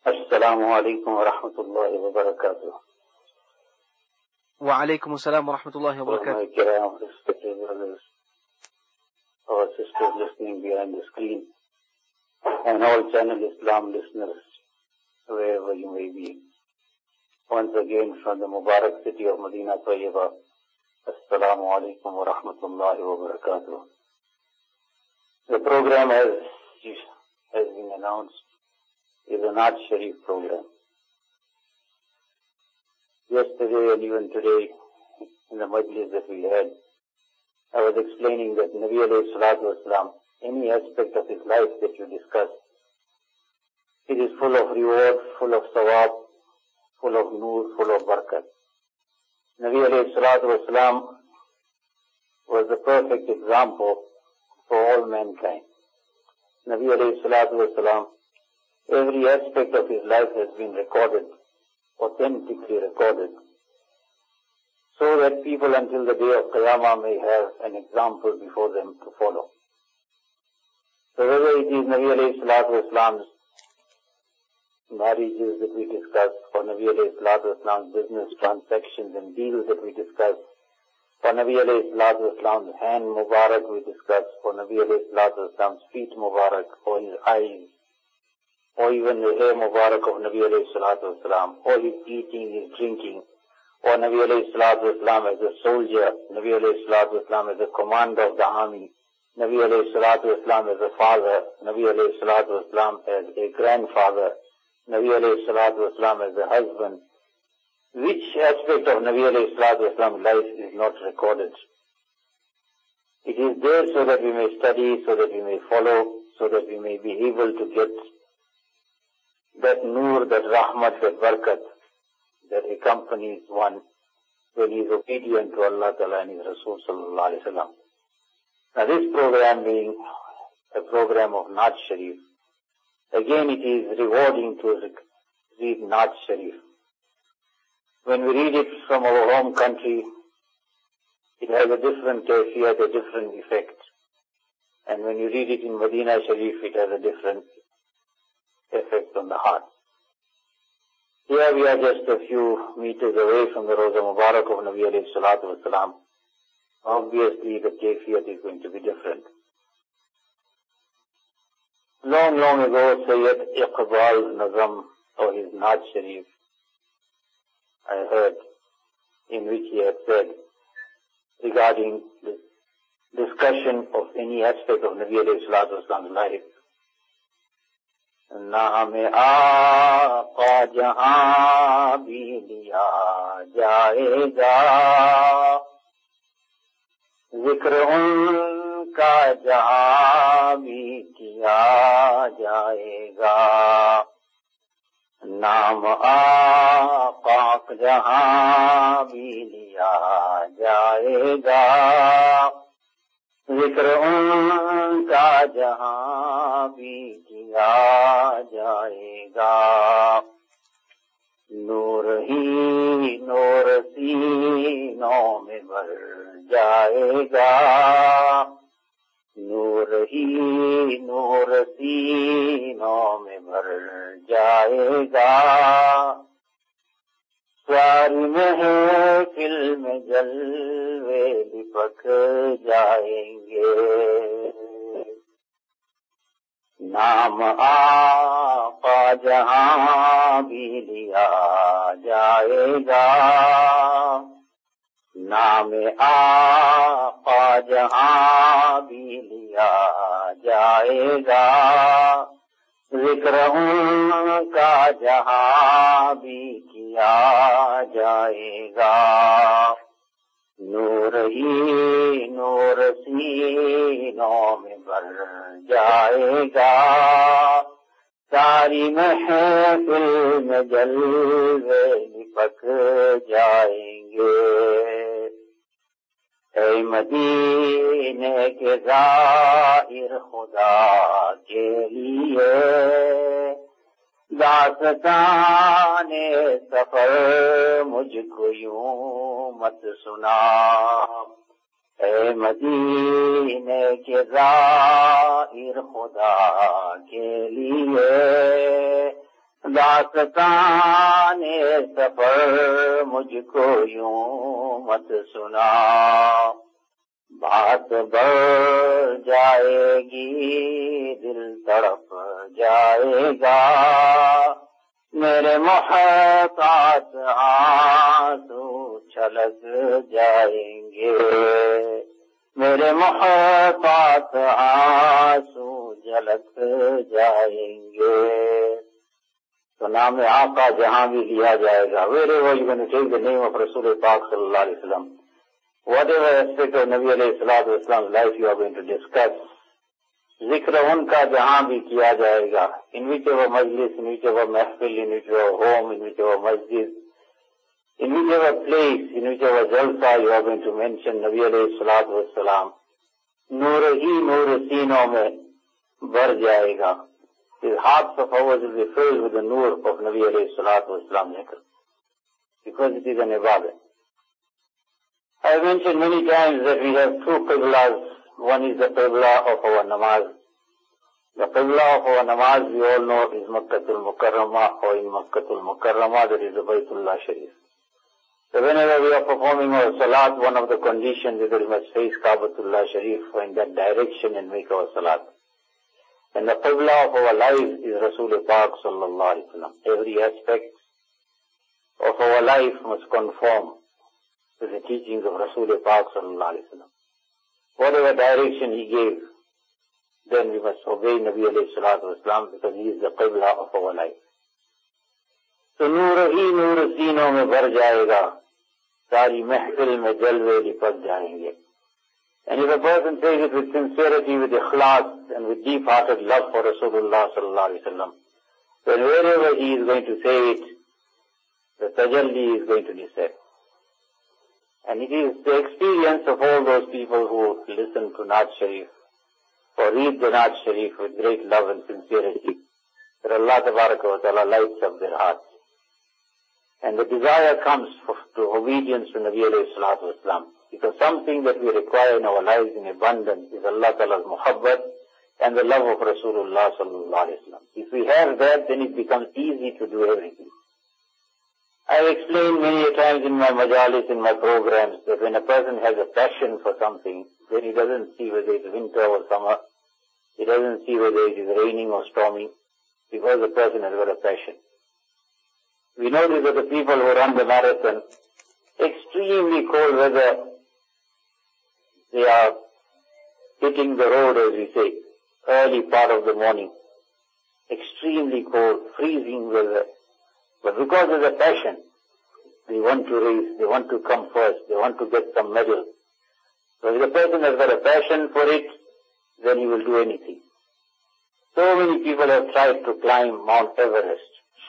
السلام علیکم ورحمۃ اللہ وبرکاتہ. وعلیکم السلام ورحمۃ اللہ وبرکاتہ. Respected brothers, our sisters listening behind the screen, and all Channel Islam listeners, wherever you may be. Once again from the Mubarak city of Medina Tayyibah, Assalamu alaikum wa rahmatullahi wa barakatuh. The program has been announced is a Naat Sharif program. Yesterday and even today in the majlis that we had, I was explaining that Nabi alayhi salatu wasalam, any aspect of his life that you discuss, it is full of reward, full of sawab, full of noor, full of barakat. Nabi alayhi salatu wasalam was the perfect example for all mankind. Nabi alayhi salatu wasalam, every aspect of his life has been recorded, authentically recorded, so that people until the day of Qiyamah may have an example before them to follow. So whether it is Nabi alayhi salatu wasalam's marriages that we discuss, or Nabi alayhi salatu wasalam's business transactions and deals that we discuss, for Nabi alayhi salatu wasalam's hand mubarak we discuss, for Nabi alayhi salatu wasalam's feet mubarak, or his eyes, or even the hair mubarak of Nabi alayhi salatu wasalam, or his eating, his drinking, or Nabi alayhi salatu wasalam as a soldier, Nabi alayhi salatu wasalam as a commander of the army, Nabi alayhi salatu wasalam as a father, Nabi alayhi salatu wasalam as a grandfather, Nabi alayhi salatu wasalam as a husband. Which aspect of Nabi alayhi salatu wasalam's life is not recorded? It is there so that we may study, so that we may follow, so that we may be able to get that noor, that rahmat, that barakat that accompanies one when he is obedient to Allah Ta'ala and His Rasul Sallallahu Alaihi Wasallam. Now this program being a program of Naat Sharif, again it is rewarding to read Naat Sharif. When we read it from our home country, it has a different kayfiyat, a different effect. And when you read it in Medina Sharif, it has a different effect on the heart. Here we are just a few meters away from the Roza Mubarak of Nabi alayhi salatu wasalam. Obviously the kayfiyat is going to be different. Long, long ago, Sayyid Iqbal's Nazam, or his Naat Sharif, I heard, in which he had said, regarding the discussion of any aspect of Nabi alayhi salatu wasalam's life, نام آقا جہاں بھی لیا جائے گا، ذکر ان کا جہاں بھی کیا جائے گا. نام آقا جہاں بھی لیا جائے گا، ذکر ان کا جہاں بھی کیا جائے گا. نور ہی نور سینوں میں بھر جائے گا، نور ہی نور سینوں میں بھر جائے گا. ساری محفل میں جلوے لپک جائیں گے. نام آقا جہاں بھی لیا جائے گا، نام آقا جہاں بھی لیا جائے گا، ذکر ان کا جہاں بھی کیا جائے گا. نور ہی نور سینوں میں بھر جائے گا، ساری محفل میں جلوے لپک جائیں گے. اے مدینے کے زائر خدا کے لیے داستان سفر مجھ کو یوں مت سنا. اے مدینے کے زائر خدا کے لیے दास्ताने सफर मुझको यूं मत सुना, बात बढ़ जाएगी दिल तड़प जाएगा, मेरे मुहतात आंसू छलक जाएंगे, मेरे मुहतात आंसू झलक जाएंगे। तो नाम आका जहां भी लिया जाएगा, wherever you going to take the name of Rasul Pak sallallahu alaihi wasallam, whatever aspect of Nabi alayhi salatu wasallam's life you are going to discuss, zikr उनका जहां भी किया जाएगा, in whichever majlis, in whichever mahfil, in whichever home, in whichever masjid, in whichever place, in whichever jalsa you are going to mention Nabi alayhi salatu wasallam, नूर ही नूर सीनों में भर जाएगा. The hearts of ours will be filled with the nur of Nabi alayhi salatu wasalam zikr, because it is an ibadah. I have mentioned many times that we have two qiblas. One is the qibla of our namaz. The qibla of our namaz, we all know, is Makkatul Mukarramah, or in Makkatul Mukarramah, that is the Baytullah Sharif. So whenever we are performing our salat, one of the conditions is that we must face Kaabatullah Sharif in that direction and make our salat. And the qibla of our life is Rasul Pak sallallahu alaihi wasallam. Every aspect of our life must conform to the teachings of Rasul Pak sallallahu alaihi wasallam. Whatever direction he gave, then we must obey Nabi alayhi salatu wasallam, because he is the qibla of our life. So नूर ही नूर सीनों में भर जाएगा, सारी महफिल में जलवे लिपट जाएंगे. And if a person says it with sincerity, with ikhlas, and with deep-hearted love for Rasulullah sallallahu alaihi wasallam, then wherever he is going to say it, the tajalli is going to descend. And it is the experience of all those people who listen to Naat Sharif, or read the Naat Sharif with great love and sincerity, that Allah Tabaraka wa Ta'ala lights up their hearts. And the desire comes to obedience to Nabi alayhi salatu wasalam. Because something that we require in our lives in abundance is Allah Ta'ala's muhabbat and the love of Rasulullah sallallahu alaihi wasallam. If we have that, then it becomes easy to do everything. I have explained many a times in my majalis, in my programs, that when a person has a passion for something, then he doesn't see whether it's winter or summer, he doesn't see whether it is raining or storming, because the person has got a passion. We notice that the people who run the marathon, extremely cold weather, they are hitting the road, as we say, early part of the morning. Extremely cold, freezing weather. But because of the passion, they want to race, they want to come first, they want to get some medal. So if the person has got a passion for it, then he will do anything. So many people have tried to climb Mount Everest.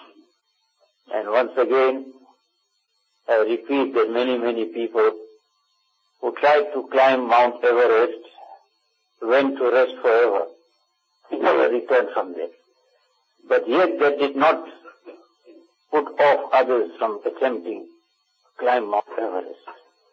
And once again, I repeat that many people who tried to climb Mount Everest went to rest forever. They never returned from there. But yet that did not put off others from attempting to climb Mount Everest.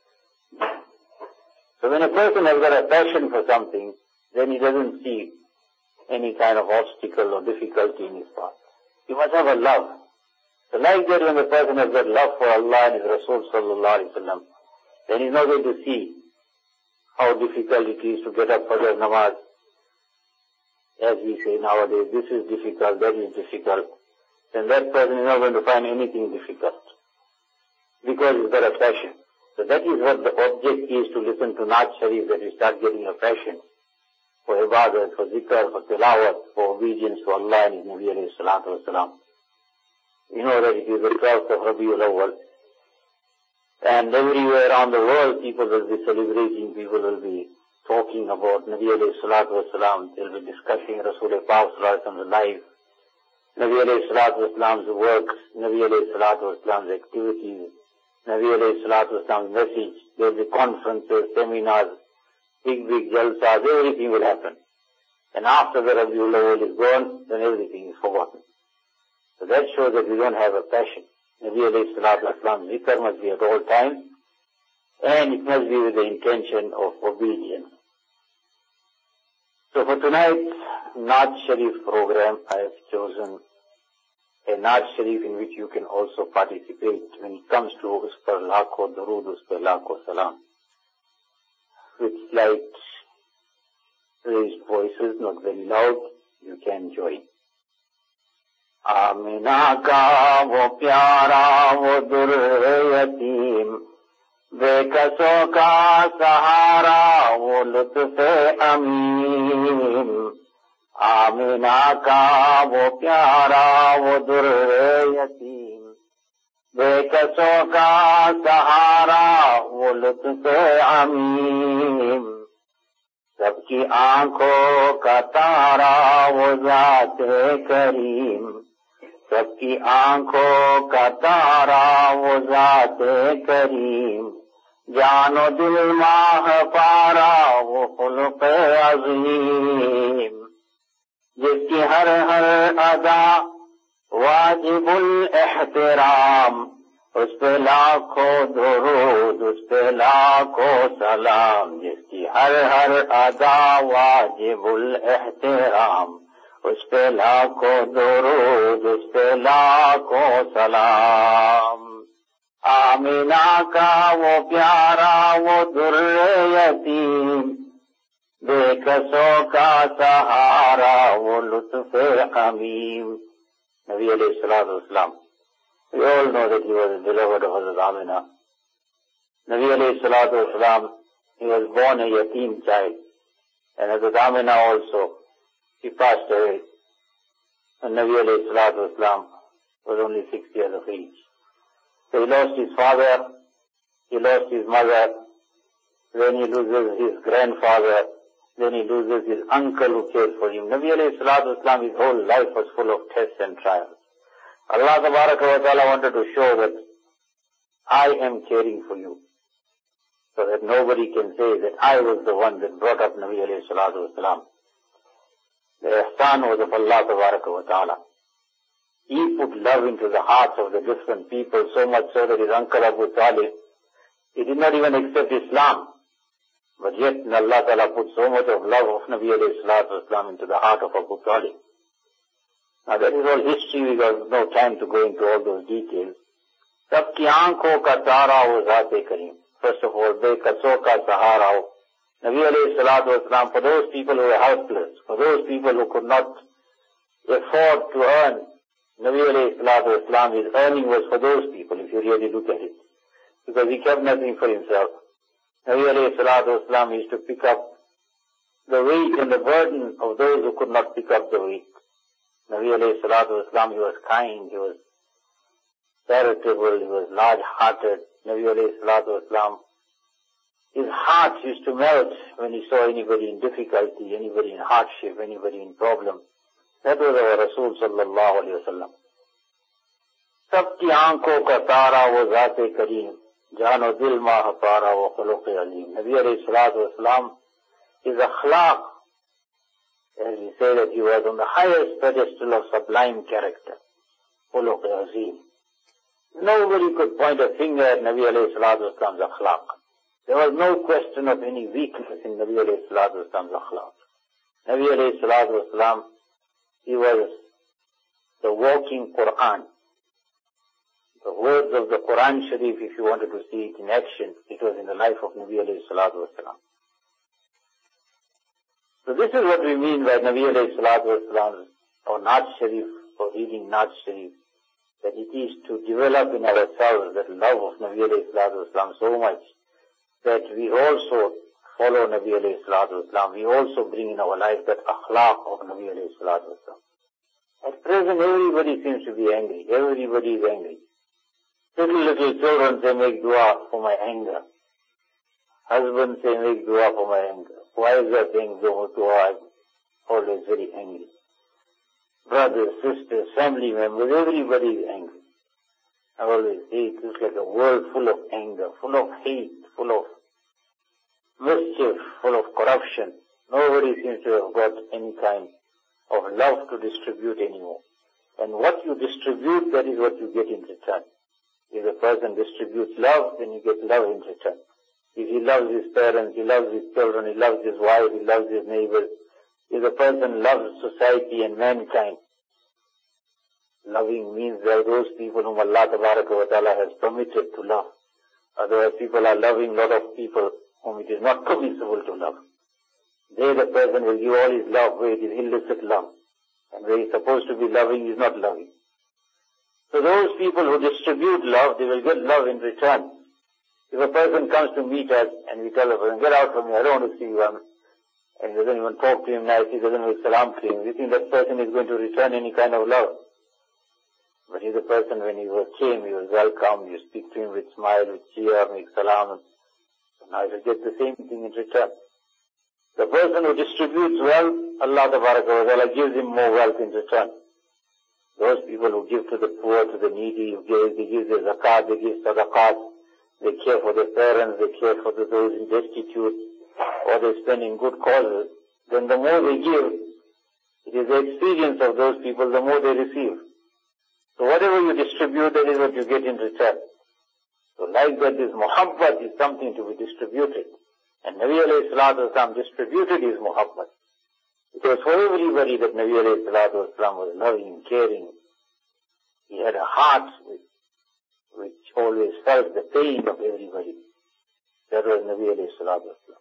So when a person has got a passion for something, then he doesn't see any kind of obstacle or difficulty in his path. He must have a love. So like that, when the person has got love for Allah and His Rasul sallallahu alaihi wasallam, then he's not going to see how difficult it is to get up for the namaz. As we say nowadays, this is difficult, that is difficult. Then that person is not going to find anything difficult, because he's got a passion. So that is what the object is, to listen to Naat Sharif, that we start getting a passion for ibadat, for zikr, for tilawat, for obedience to Allah and His Nabi alayhi salatu wasalam. You know that it is the 12th of Rabiul Awwal. And everywhere around the world, people will be celebrating, people will be talking about Nabi alayhi salatu wasalam. They'll be discussing Rasul Pak sallallahu alaihi wasallam's life, Nabi alayhi salatu wasalam's works, Nabi alayhi salatu wasalam's activities, Nabi alayhi salatu wasalam's message. There will be conferences, seminars, big jalsas, everything will happen. And after the Rabiul Awwal is gone, then everything is forgotten. So that shows that we don't have a passion. Nabi alayhi salatu wasalam's zikr must be at all times, and it must be with the intention of obedience. So for tonight's Naat Sharif program, I have chosen a Naat Sharif in which you can also participate when it comes to Us Par Lakho Durood, Us Par Lakho Salam. With slight raised voices, not very loud, you can join. Amina ka wo pyara wo durre yatim, बेकसों का सहारा वो लुत्फ़े अमीन, आमिना का वो प्यारा वो दुर्रे यतीम, बेकसों का सहारा वो लुत्फ़े अमीन, सबकी आंखों का तारा वो ज़ाते करीम, सबकी आंखों का तारा वो ज़ाते करीम, जानो दिल माह पारा वो खुल्क़ अज़ीम, जिसकी हर हर अदा वाजिबुल एहतराम, उस पे लाखों दुरूद, उस पे लाखों सलाम, जिसकी हर हर अदा वाजिबुल एहतराम, उस पे लाखों दुरूद, उस पे लाखों सलाम। आमिना का वो प्यारा वो दुर्रे यतीम, बेकसों का सहारा वो लुत्फ़े अमीम। Nabi alayhi salatu wasalam. We all know that he was the beloved of Hazrat Amina. Nabi alayhi salatu wasalam, he was born a yatim child. And Hazrat Amina also, he passed away. And Nabi alayhi salatu wasalam was only 6 years of age. So he lost his father, he lost his mother, then he loses his grandfather, then he loses his uncle who cared for him. Nabi alayhi salatu wasalam, his whole life was full of tests and trials. Allah tabaraka wa ta'ala wanted to show that I am caring for you, so that nobody can say that I was the one that brought up Nabi alayhi salatu wasalam. The ihsan was of Allah tabaraka wa ta'ala. He put love into the hearts of the different people, so much so that his uncle Abu Talib, he did not even accept Islam. But yet Allah Ta'ala put so much of love of Nabi alayhi salatu wasalam into the heart of Abu Talib. Now that is all history, we have no time to go into all those details. Sabki aankhon ka tara wo Zat-e Kareem. First of all, bekasson ka sahara ho. Nabi alayhi salatu wasalam, for those people who were helpless, for those people who could not afford to earn, Nabi alayhi salatu wasalam, his earning was for those people, if you really look at it. Because he kept nothing for himself. Nabi alayhi salatu wasalam used to pick up the weight and the burden of those who could not pick up the weight. Nabi alayhi salatu wasalam, he was kind, he was charitable, he was large-hearted. Nabi alayhi salatu wasalam, his heart used to melt when he saw anybody in difficulty, anybody in hardship, anybody in problem. That was our Rasul sallallahu alayhi wa sallam. Sabki aankhon ka tara wo Zat-e Kareem, Jano dil ma hapara wa khuluq alim. Nabi alayhi salatu wasalam, his akhlaq, as we say that he was on the highest pedestal of sublime character, khuluq azim. Nobody could point a finger at Nabi alayhi salatu wasalam's akhlaq. There was no question of any weakness in Nabi alayhi salatu wasalam's akhlaq. Nabi alayhi salatu wasalam, he was the walking Quran. The words of the Quran Sharif, if you wanted to see it in action, it was in the life of Nabi alayhi salatu wasalam. So this is what we mean by Nabi alayhi salatu wasalam, or Naat Sharif, or reading Naat Sharif, that it is to develop in ourselves that love of Nabi alayhi salatu wasalam so much that we also follow Nabi alayhi salatu wasalam. We also bring in our life that akhlaq of Nabi alayhi salatu wasalam. At present, everybody seems to be angry. Everybody is angry. Little children say, make dua for my anger. Husbands say, make dua for my anger. Wives are saying, dua, I'm always very angry. Brothers, sisters, family members, everybody is angry. I always say, it is like a world full of anger, full of hate, full of mischief, full of corruption. Nobody seems to have got any kind of love to distribute anymore. And what you distribute, that is what you get in return. If a person distributes love, then you get love in return. If he loves his parents, he loves his children, he loves his wife, he loves his neighbors. If a person loves society and mankind, Loving means they are those people whom Allah Ta'ala has permitted to love. Otherwise people are loving a lot of people whom it is not permissible to love. There the person will give all his love where it is illicit love. And where he is supposed to be loving, he is not loving. So those people who distribute love, they will get love in return. If a person comes to meet us and we tell a person, get out from here, I don't want to see you, and he doesn't even talk to him nicely, doesn't make salam to him, we think that person is going to return any kind of love. But if the person, when he came, he was welcome, you speak to him with smile, with cheer, make salam, so now he will get the same thing in return. The person who distributes wealth, Allah Ta'ala gives him more wealth in return. Those people who give to the poor, to the needy, they give their zakat, they give sadaqat, they care for their parents, they care for those in destitute, or they spend in good causes, then the more they give, it is the experience of those people, the more they receive. So whatever you distribute, that is what you get in return. So like that, this muhabbat is something to be distributed. And Nabi alayhi salatu wasalam distributed his muhabbat. It was for everybody that Nabi alayhi salatu wasalam was loving, caring. He had a heart which always felt the pain of everybody. That was Nabi alayhi salatu wasalam.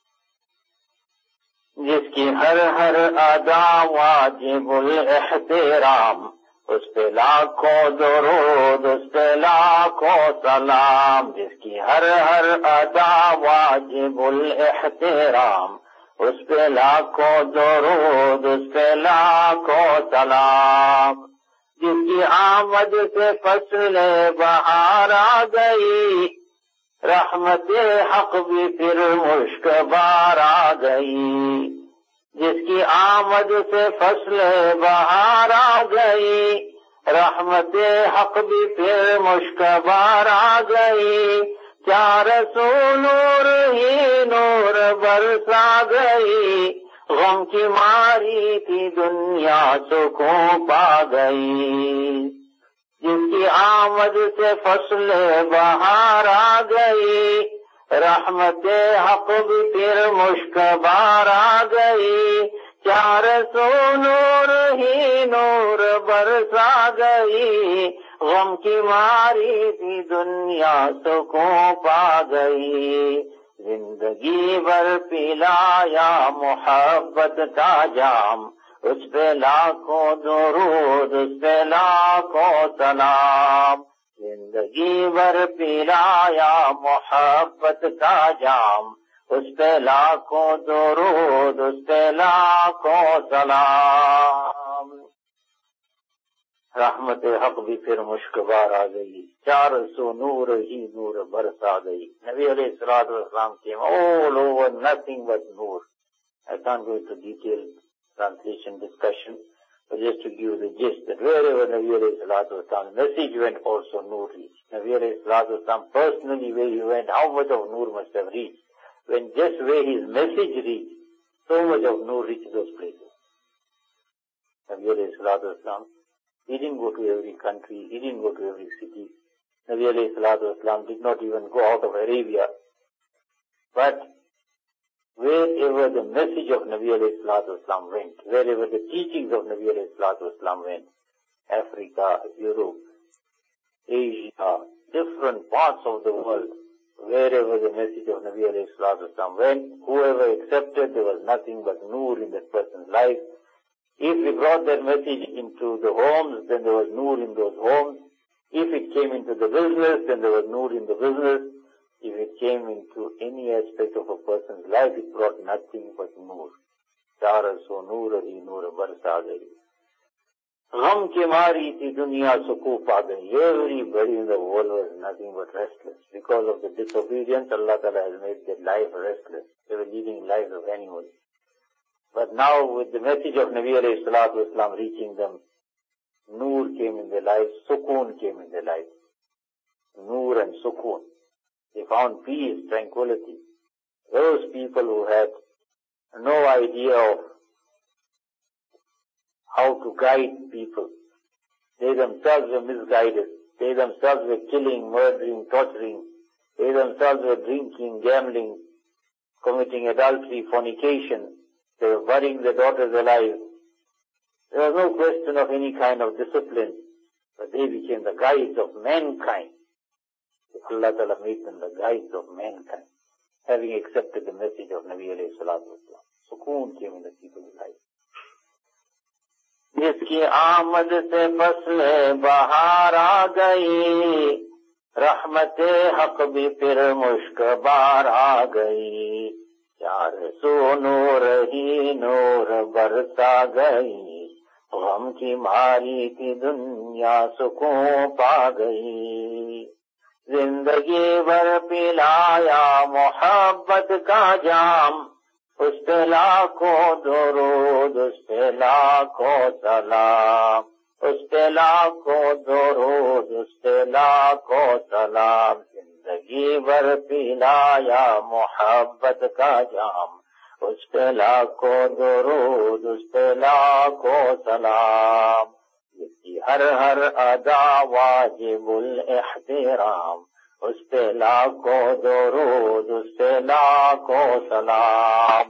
जिसकी हर हर अदा वाजिबुल एहतराम, उस पे लाखों दुरूद, उस पे लाखों सलाम. जिसकी हर हर अदा वाजिबुल एहतराम, उस पे लाखों दुरूद, उस पे लाखों सलाम. जिसकी आमद से फसल बहार आ गई, रहमते हक भी फिर मुश्क बार आ गई. जिसकी आमद से फसल बहार आ गई, रहमते हक भी फिर मुश्क बार आ गई. क्या रसूल नूर ही नूर बरसा गई, गम की मारी थी दुनिया सुकून पा गई. जिसकी आमद से फसल बहार आ गई, रहमते हक भी फिर मुश्क बार आ गई. क्या रसूल नूर ही नूर बरसा गई, गम की मारी थी दुनिया सुकून पा गई. जिंदगी भर पिलाया मोहब्बत का जाम, उस पे लाखों दुरूद, उस पे लाखों सलाम. जिंदगी भर पिलाया मोहब्बत का जाम, उस पे लाखों दुरूद, उस पे लाखों सलाम. रहमत हक भी फिर मुश्कबार आ गई, 400 नूर ही नूर बरसा गई. नबी अलैहिस्सलातु वस्सलाम came all over, nothing but noor. I can't go into detailed translation discussion, but just to give you the gist that wherever Nabi alayhi salatu message went, also noor reached. Nabi alayhi salatu personally where he went, how much of noor must have reached? When just where his message reached, so much of noor reached those places. Nabi alayhi salatu he didn't go to every country, he didn't go to every city. Nabi alayhi salatu did not even go out of Arabia. But wherever the message of Nabi alayhi salatu went, wherever the teachings of Nabi alayhi salatu went, Africa, Europe, Asia, different parts of the world, wherever the message of Nabi alayhi salatu went, whoever accepted, there was nothing but noor in that person's life. If we brought that message into the homes, then there was noor in those homes. If it came into the business, then there was noor in the business. If it came into any aspect of a person's life, it brought nothing but noor. 400 noor hi noor barsa gayi. Gham ki mari thi duniya sukoon pa gayi. Everybody in the world was nothing but restless. Because of the disobedience, Allah Ta'ala has made their life restless. They were leading lives of animals. But now with the message of Nabi alayhi salatu wasalam reaching them, noor came in their lives, sukoon came in their lives. Noor and sukoon. They found peace, tranquility. Those people who had no idea of how to guide people, they themselves were misguided. They themselves were killing, murdering, torturing. They themselves were drinking, gambling, committing adultery, fornication. They were burying their daughters alive. There was no question of any kind of discipline. But they became the guides of mankind. Allah Ta'ala made them the guides of mankind, having accepted the message of Nabi alayhi salatu wasalam. Sukoon came in the people's life. جس کی آمد سے فصل بہار آ گئی, رحمت حق بھی پھر مشک بار آ گئی, چار سو نور ہی نور برسا گئی, غم کی ماری کی دنیا سکون پا گئی. زندگی بھر پلایا محبت کا جام, اس پہ لاکھوں درود, اس پہ لاکھوں سلام, اس پہ لاکھوں درود, اس پہ لاکھوں سلام. زندگی بھر پلایا محبت کا جام, اس پہ لاکھوں درود, اس پہ لاکھوں سلام. اس کی ہر ہر ادا واجب الاحترام, اس پہ لاکھوں درود, اس پہ لاکھوں سلام.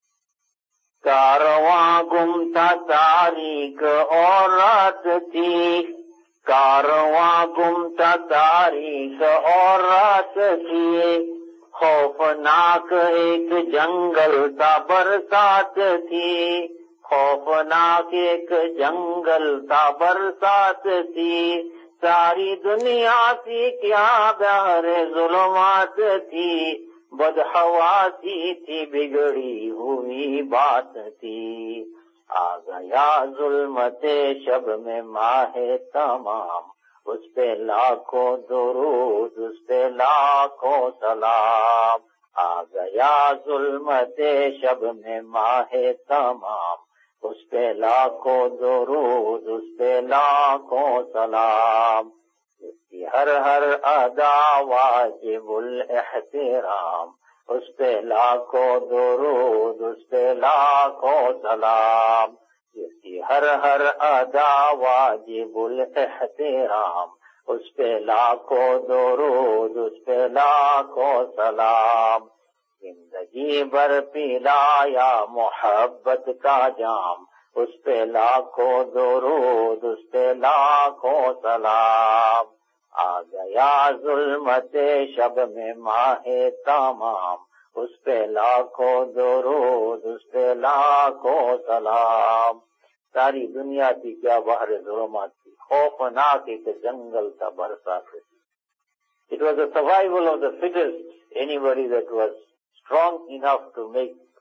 کارواں گم تھا تاریک اور رات تھی, کارواں گم تھا تاریک اور رات تھی, خوفناک ایک جنگل تھا برسات تھی, خوفناک ایک جنگل تھا برسات تھی. ساری دنیا تھی کیا بہر ظلمات تھی, بدحواسی تھی بگڑی ہوئی بات تھی. آ گیا ظلمت شب میں ماہ تمام, اس پہ لاکھوں درود, اس پہ لاکھوں سلام. آ گیا ظلمت شب میں ماہ تمام, اس پہ لاکھوں درود, اس پہ لاکھوں سلام. اس کی ہر ہر ادا واجب الاحترام, اس پہ لاکھوں درود, اس پہ لاکھوں سلام. اس کی ہر ہر ادا واجب الاحترام, اس پہ لاکھوں درود, اس پہ لاکھوں سلام. زندگی بھر پلایا محبت کا جام, اس پہ لاکھوں درود, اس پہ لاکھوں سلام. آ گیا ظلمت شب میں ماہ تمام, اس پہ لاکھوں درود, اس پہ لاکھوں سلام. ساری دنیا تھی کیا بہر ظلمات تھی, خوفناک ایک جنگل تھا برسات تھی. It was the survival of the fittest, anybody that was strong enough to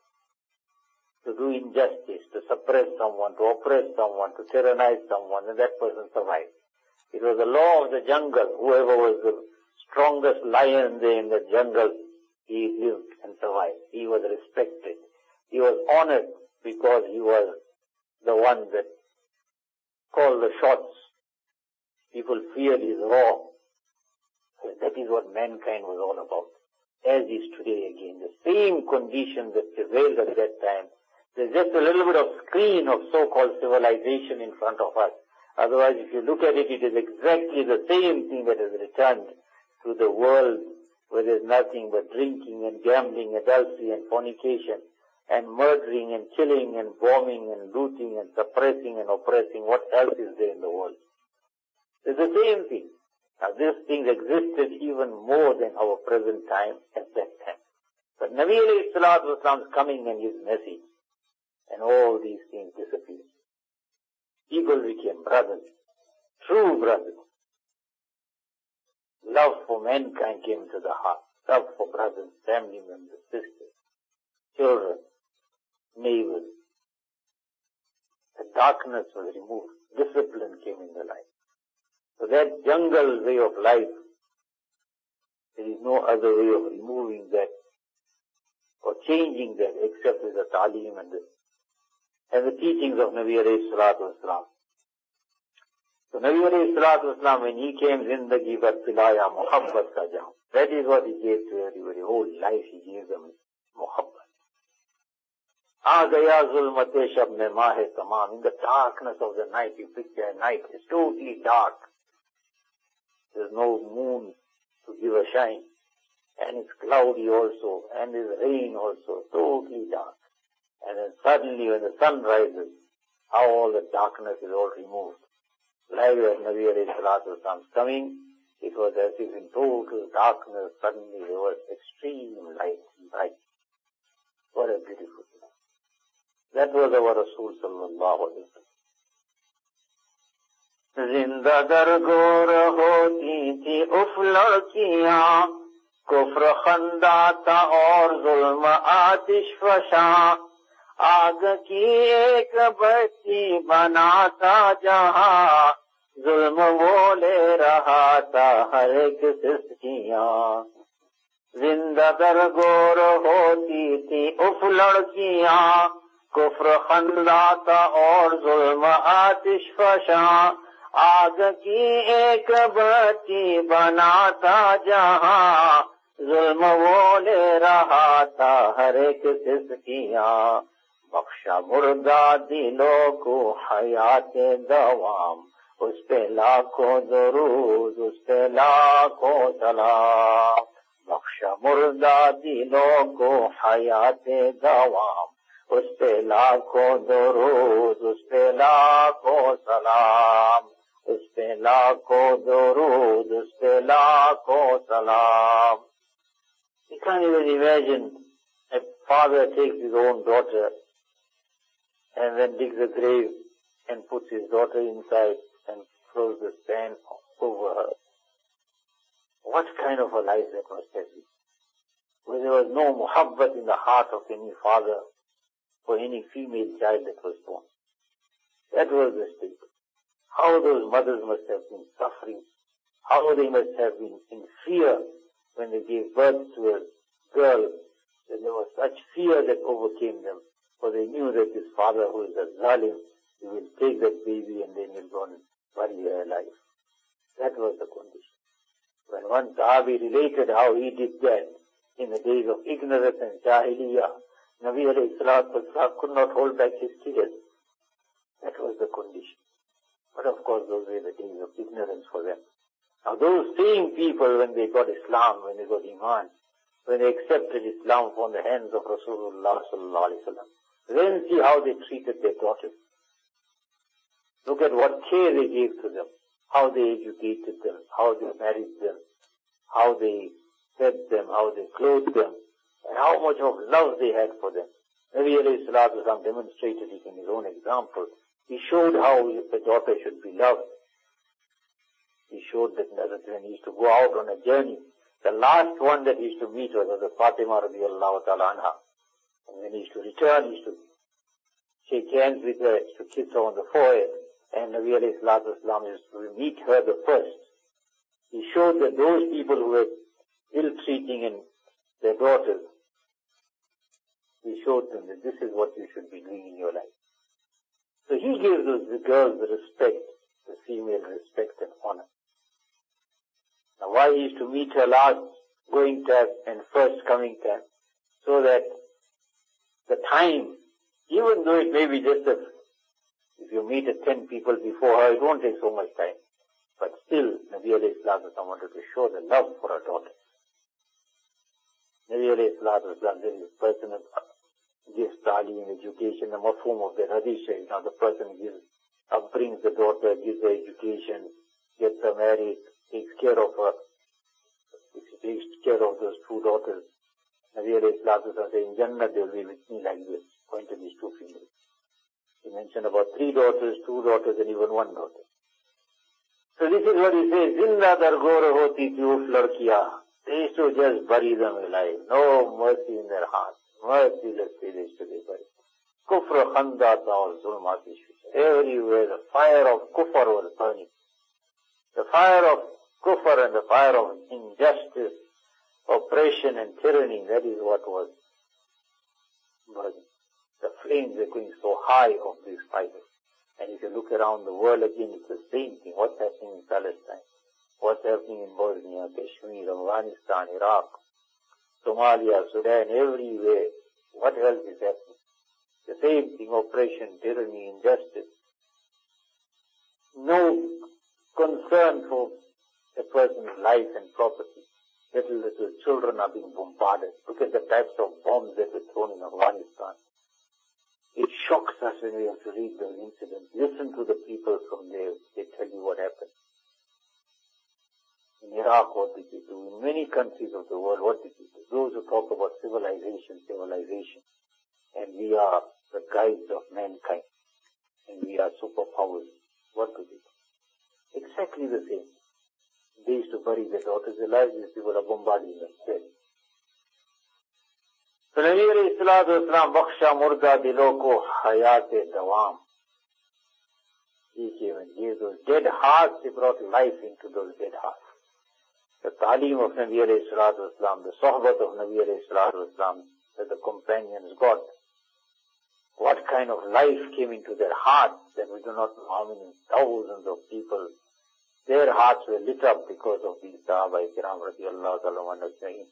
do injustice, to suppress someone, to oppress someone, to tyrannize someone, and that person survived. It was the law of the jungle. Whoever was the strongest lion there in the jungle, he lived and survived. He was respected. He was honored because he was the one that called the shots. People feared his roar. So that is what mankind was all about. As is today again, the same conditions that prevailed at that time. There's just a little bit of screen of so-called civilization in front of us. Otherwise, if you look at it, it is exactly the same thing that has returned to the world where there's nothing but drinking and gambling, adultery and fornication, and murdering and killing and bombing and looting and suppressing and oppressing. What else is there in the world? It's the same thing. Now, these things existed even more than our present time at that time. But Nabi alayhi salatu wasalam's coming and his message, and all these things disappeared. People became brothers, true brothers. Love for mankind came into the heart. Love for brothers, family members, sisters, children, neighbors. The darkness was removed. Discipline came in the life. So that jungle way of life, there is no other way of removing that or changing that except with the ta'aleem and the teachings of Nabi alayhi salatu wasalam. So Nabi alayhi salatu wasalam, when he came, zindagi bar pilaya muhabbat ka jam. That is what he gave to everybody. Whole life he gave them muhabbat. Aa gaya zulmate shab mein mahe tamam. In the darkness of the night, you picture a night, it's totally dark. There's no moon to give a shine. And it's cloudy also. And there's rain also. Totally dark. And then suddenly when the sun rises, how all the darkness is all removed. live at Nabi alayhi salatu wasalam's coming, it was as if in total darkness, suddenly there was extreme light and bright. What a beautiful thing. That was our Rasul sallallahu alayhi wa sallam. जिंदा दरगोर होती थी उफ लड़कियां, कुफ्र खंदाता और जुल्म आतिश फशा, आग की एक बत्ती बनाता जहां, जुल्म वो ले रहा था हर एक सिस्कियां। जिंदा दरगोर होती थी उफ लड़कियां, कुफ्र खंदाता और जुल्म आतिश फशा, आग की एक बत्ती बनाता जहां, जुल्म वो ले रहा था हर एक सिस्कियां। बख्शा मुर्दा दिलों को हयाते दवाम, उस पे लाखों दरूद, उस पे लाखों सलाम। बख्शा मुर्दा दिलों को हयाते दवाम, उस पे लाखों दरूद, उस पे लाखों सलाम। उस पे लाखों दरूद, उस पे लाखों salam. You can't even imagine a father takes his own daughter and then digs a grave and puts his daughter inside and throws the sand over her. What kind of a life that must have been? Where there was no muhabbat in the heart of any father for any female child that was born. That was the state. How those mothers must have been suffering, how they must have been in fear when they gave birth to a girl, that there was such fear that overcame them, for they knew that this father who is a zalim, he will take that baby and then he'll go and bury her alive. That was the condition. When one Sahabi related how he did that in the days of ignorance and jahiliyyah, Nabi alayhi salatu wasalam could not hold back his tears. That was the condition. But of course, those were the days of ignorance for them. Now those same people, when they got Islam, when they got Iman, when they accepted Islam from the hands of Rasulullah sallallahu alaihi wasallam, then see how they treated their daughters. Look at what care they gave to them, how they educated them, how they married them, how they fed them, how they clothed them, and how much of love they had for them. Nabi alayhi salatu wasallam demonstrated it in his own example. He showed how a daughter should be loved. He showed that when he used to go out on a journey, the last one that he used to meet was the Fatima radiallahu ta'ala anha. And when he used to return, he used to shake hands with her, he used to kiss her on the forehead. And Nabi alayhi salatu wasalam used to meet her the first. He showed that those people who were ill-treating their daughters, he showed them that this is what you should be doing in your life. So he gave the girls the respect, the female respect and honor. Now why he used to meet her last going time and first coming time, so that the time, even though it may be just if you meet 10 people before her, it won't take so much time. But still, Nabi alayhi salatu wasalam wanted to show the love for her daughter. Nabi alayhi salatu wasalam, there is a person gives ta'lim, education, the mafhum of the hadith. Now the person brings the daughter, gives her education, gets her married, takes care of her. If he takes care of those two daughters, Nabi alayhi salatu wasalam says, in Jannah they will be with me like this, point to these two females. He mentioned about 3 daughters, 2 daughters and even 1 daughter. So this is what he says, Zinda dargor hoti thi uf ladkiya. They used to just bury them alive, no mercy in their hearts. Mercilessly they used to be buried. Kufr khandata aur zulmat issues. Everywhere the fire of kufr was burning. The fire of kufr and the fire of injustice, oppression and tyranny, that is what was burning. The flames were going so high of these fires. And if you look around the world again, it's the same thing. What's happening in Palestine? What's happening in Bosnia, Kashmir, Afghanistan, Iraq, Somalia, Sudan, everywhere. What else is happening? The same thing, oppression, tyranny, injustice. No concern for a person's life and property. Little children are being bombarded. Look at the types of bombs that were thrown in Afghanistan. It shocks us when we have to read those incidents. Listen to the people from there. They tell you what happened. In Iraq, what did they do? In many countries of the world, what did they do? Those who talk about civilization. And we are the guides of mankind. And we are superpowers. What do they do? Exactly the same. They used to bury their daughters alive. These people are bombarding them. So Nabi alayhi salatu wasalam, baksha murda dilon ko hayat-e dawam. He came and gave those dead hearts, he brought life into those dead hearts. The ta'aleem of Nabi alayhi salatu wasalam, the sohbat of Nabi alayhi salatu wasalam, that the companions got. What kind of life came into their hearts that we do not know how many thousands of people, their hearts were lit up because of these Sahaba-i-Kiram radiyallahu ta'ala anhum.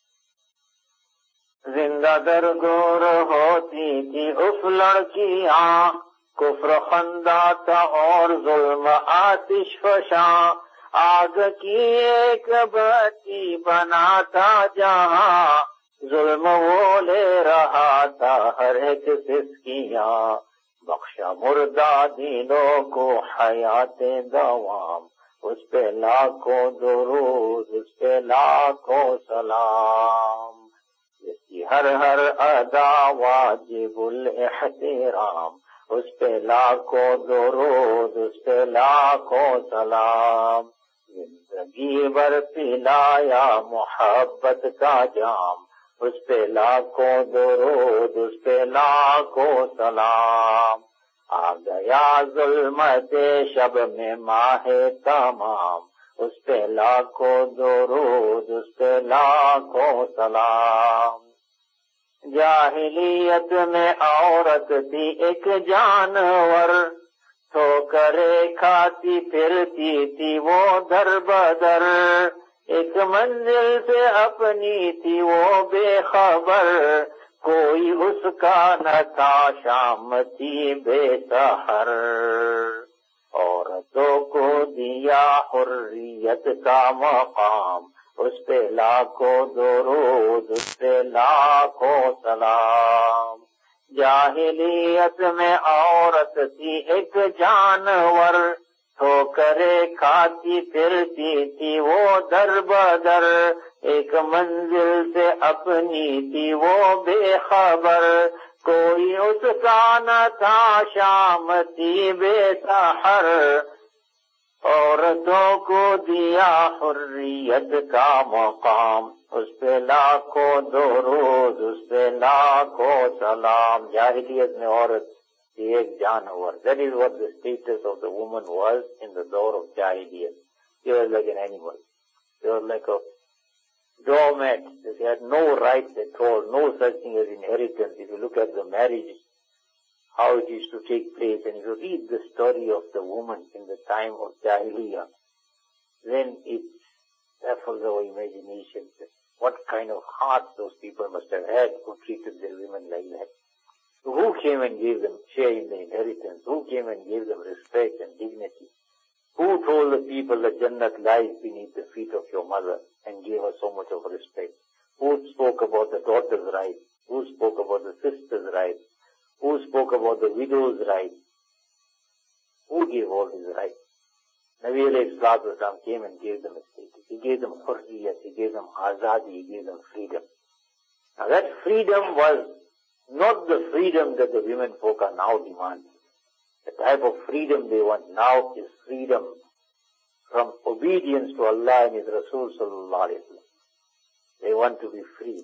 जिंदा दरगोर होती थी उस लड़की कुफ्र खंदा था और जुल्म आतिश फशा आग की एक बत्ती बनाता जहां जुल्म वो ले रहा था हर एक सिस्कियां बख्शा मुर्दा दिलों को हयाते दवाम उस पे लाखों दुरूद उस पे लाखों सलाम हर हर अदा वाजिबुल एहतिराम उस पे लाखों दुरूद उस पे लाखों सलाम जिंदगी भर पिलाया मोहब्बत का जाम उस पे लाखों दुरूद उस पे लाखों सलाम आ गया जुल्मते शब में माहे तमाम उस पे लाखों दुरूद उस पे लाखों सलाम जाहिलियत में औरत थी एक जानवर ठोकरे खाती फिरती थी वो दर बदर एक मंजिल से अपनी थी वो बेखबर कोई उसका न था शाम थी बेसहर औरतों को दिया हुर्रियत का मकाम उस पे लाखों दुरूद उस पे लाखों सलाम जाहिलियत में औरत थी एक जानवर ठोकरे खाती फिरती थी वो दर बदर एक मंजिल से अपनी थी वो बेखबर कोई उसका न था शाम थी बेसहर औरतों को दिया हुर्रियत का मकाम उस पे लाखों दुरूद उस पे लाखों सलाम जाहिलियत में औरत थी एक जानवर. That is what the status of the woman was in the door of Jahiliyyah. She was like an animal. She was like a doormat. She had no rights at all, no such thing as inheritance. If you look at the marriage, how it used to take place, and if you read the story of the woman in the time of Jahiliyyah, then it baffles our imagination. What kind of hearts those people must have had who treated their women like that. Who came and gave them share in the inheritance? Who came and gave them respect and dignity? Who told the people that Jannat lies beneath the feet of your mother and gave her so much of respect? Who spoke about the daughter's rights? Who spoke about the sister's rights? Who spoke about the widow's rights? Who gave all these rights? Nabi alayhi salatu wasalam came and gave them a status. He gave them hurriyat, he gave them azadi, he gave them freedom. Now that freedom was not the freedom that the women folk are now demanding. The type of freedom they want now is freedom from obedience to Allah and His Rasul sallallahu alayhi wa sallam. They want to be free.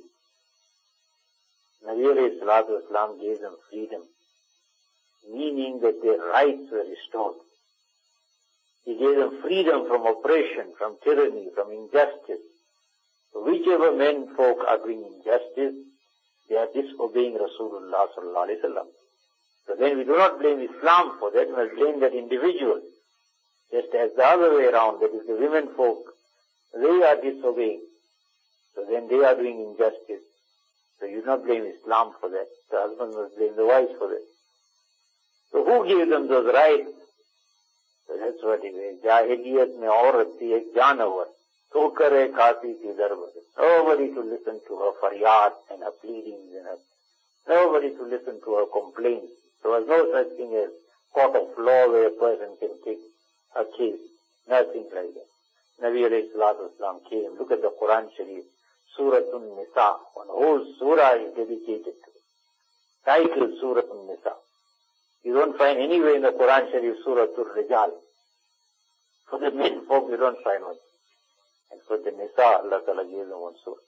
Nabi alayhi salatu wasalam gave them freedom, meaning that their rights were restored. He gave them freedom from oppression, from tyranny, from injustice. So whichever men folk are doing injustice, they are disobeying Rasulullah sallallahu alayhi wa sallam. So then we do not blame Islam for that, we must blame that individual. Just as the other way around, that is the women folk, they are disobeying. So then they are doing injustice. So you do not blame Islam for that. The husband must blame the wives for that. So who gave them those rights? So that's what it is. Jahiliyat mein aurat thi ek janavar. Tokare khati thi darbar. Nobody to listen to her faryat and her pleadings and her, nobody to listen to her complaints. There was no such thing as court of law where a person can take a case. Nothing like that. Nabi alayhi salatu wasalam came. Look at the Quran Sharif. Suratun Nisa. One whole surah is dedicated to it. Titled Suratun Nisa. You don't find anywhere in the Quran Sharif Suratul Rijal. For the men folk you don't find one. And for the Nisa, Allah Ta'ala gave them one surah.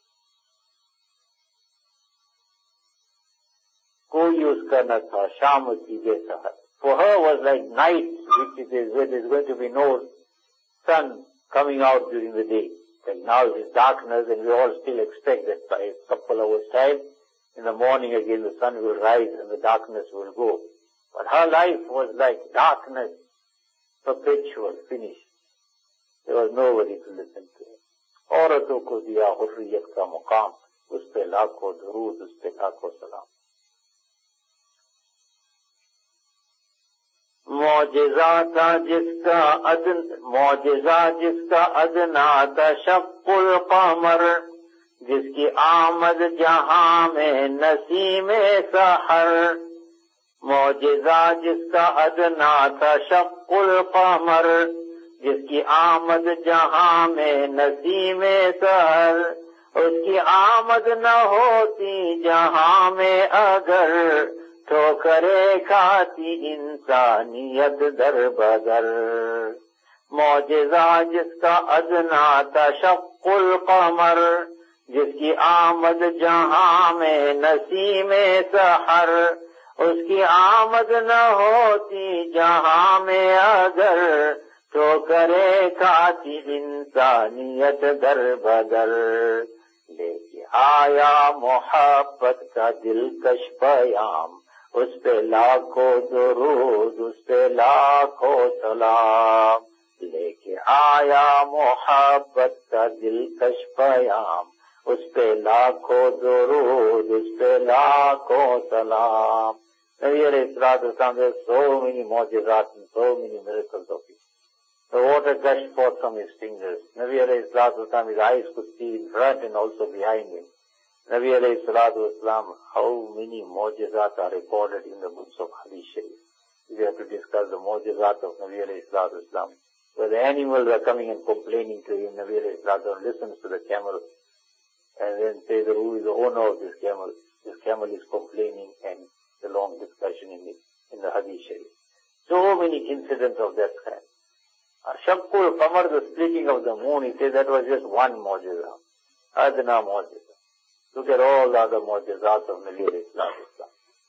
Koi uska na tha, sham tige sahar. For her was like night, which is where there is going to be no sun coming out during the day. Like now it is darkness and we all still expect that by a couple hours time, in the morning again the sun will rise and the darkness will go. But her life was like darkness, perpetual, finished. There was nobody to listen to her. औरतों को दिया हुर्रियत का मुकाम, उस पे लाखों दुरूद, उस पे लाखों सलाम. मौजिज़ा था जिसका अदना तशक्कुल क़मर, जिसकी आमद जहां में नसीमे सहर. मौजिज़ा जिसका अदना तशक्कुल क़मर, जिसकी आमद जहां में नसीमे सहर. उसकी आमद न होती जहां में अगर, ठोकरे खाती इंसानियत दर बदर. मौजिज़ा जिसका अदना तशक्कुल क़मर, जिसकी आमद जहां में नसीमे सहर. उसकी आमद न होती जहां में अगर, ठोकरे खाती इंसानियत दर बदर. लेके आया मोहब्बत का दिलकश पयाम, उस पे लाखों दुरूद, उस पे लाखों सलाम. लेके आया मोहब्बत का दिलकश पयाम, उस पे लाखों दुरूद, उस पे लाखों सलाम. Nabi alayhi salatu wasalam, there are so many mu'jizat and so many miracles of it. The water gushed forth from his fingers. Nabi alayhi salatu wasalam, his eyes could see in front and also behind him. Nabi alayhi salatu wasalam, how many mu'jizat are recorded in the books of Hadith Sharif. We have to discuss the mu'jizat of Nabi alayhi salatu wasalam. Where the animals are coming and complaining to him, Nabi alayhi salatu wasalam listens to the camel and then says, who is the owner of this camel? This camel is complaining, and the long discussion in the Hadith Sharif. So many incidents of that kind. Shaqqul Qamar, the splitting of the moon, he says that was just one mu'jiza. Adna mu'jiza. Look at all the other mu'jizat of Nabi alayhi salatu wasalam.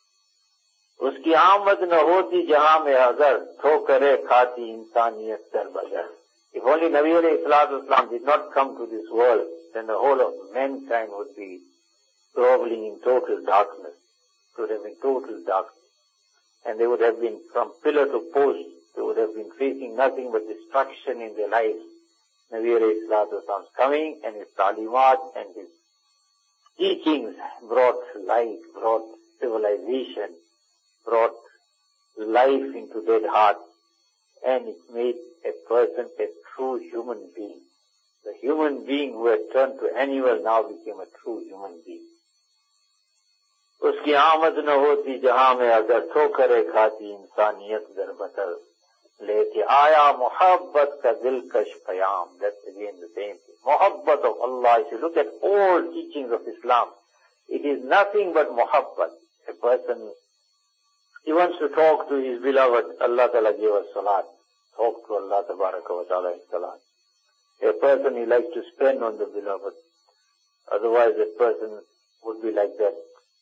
उसकी आमद न होती जहां में अगर, ठोकरे खाती इंसानियत दर बदर. If only Nabi alayhi salatu wasalam did not come to this world, then the whole of mankind would be groveling in total darkness. It would have been total darkness. And they would have been from pillar to post. They would have been facing nothing but destruction in their lives. Nabi alayhi salatu wasalam's coming and his talimat and his teachings brought light, brought civilization, brought life into dead hearts, and it made a person a true human being. The human being who had turned to animal now became a true human being. उसकी आमद न होती जहां में अगर, ठोकरे खाती इंसानियत दर बदर. लेके आया मोहब्बत का दिलकश पयाम. That's again the same thing. Muhabbat of Allah. If you look at all teachings of Islam, it is nothing but muhabbat. A person, he wants to talk to his beloved. Allah Ta'ala gave us salat. Talk to Allah Tabaraka wa Ta'ala in salat. A person he likes to spend on the beloved. Otherwise that person would be like that